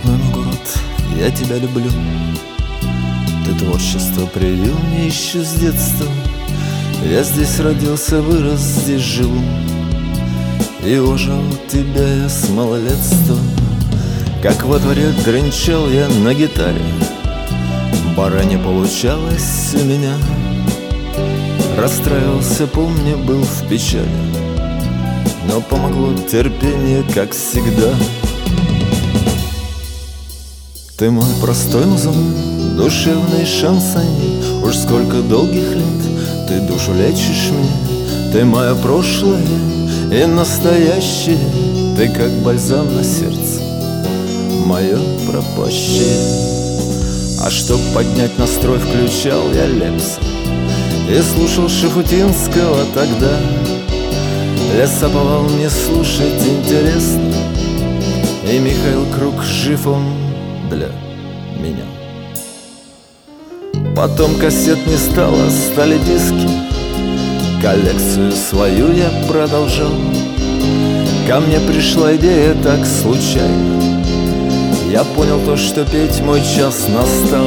родной мой город, я тебя люблю. Ты творчество привил мне еще с детства. Я здесь родился, вырос, здесь живу. И ожил тебя я с малолетства. Как во дворе тренчал я на гитаре, бара не получалось у меня. Расстраивался, помню, был в печали, но помогло терпение, как всегда. Ты мой простой музон, душевный шансоньер. Уж сколько долгих лет ты душу лечишь мне. Ты мое прошлое и настоящее. Ты как бальзам на сердце, мое пропащее. А чтоб поднять настрой, включал я Лепса и слушал Шуфутинского тогда. Лесоповал мне слушать интересно, и Михаил Круг, жив он для меня. Потом кассет не стало, стали диски. Коллекцию свою я продолжал. Ко мне пришла идея так случайно. Я понял то, что петь мой час настал.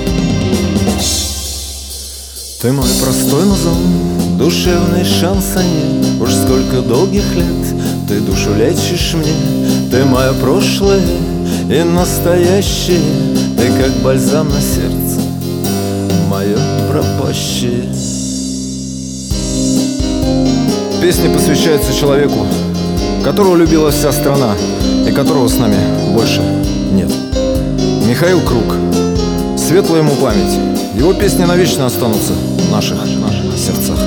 Ты мой простой музон, душевный шансоньер. Уж сколько долгих лет ты душу лечишь мне. Ты мое прошлое и настоящее. Ты как бальзам на сердце, мое пропащее. Песня посвящается человеку, которого любила вся страна и которого с нами больше нет. Михаил Круг. Светлая ему память. Его песни навечно останутся в наших сердцах.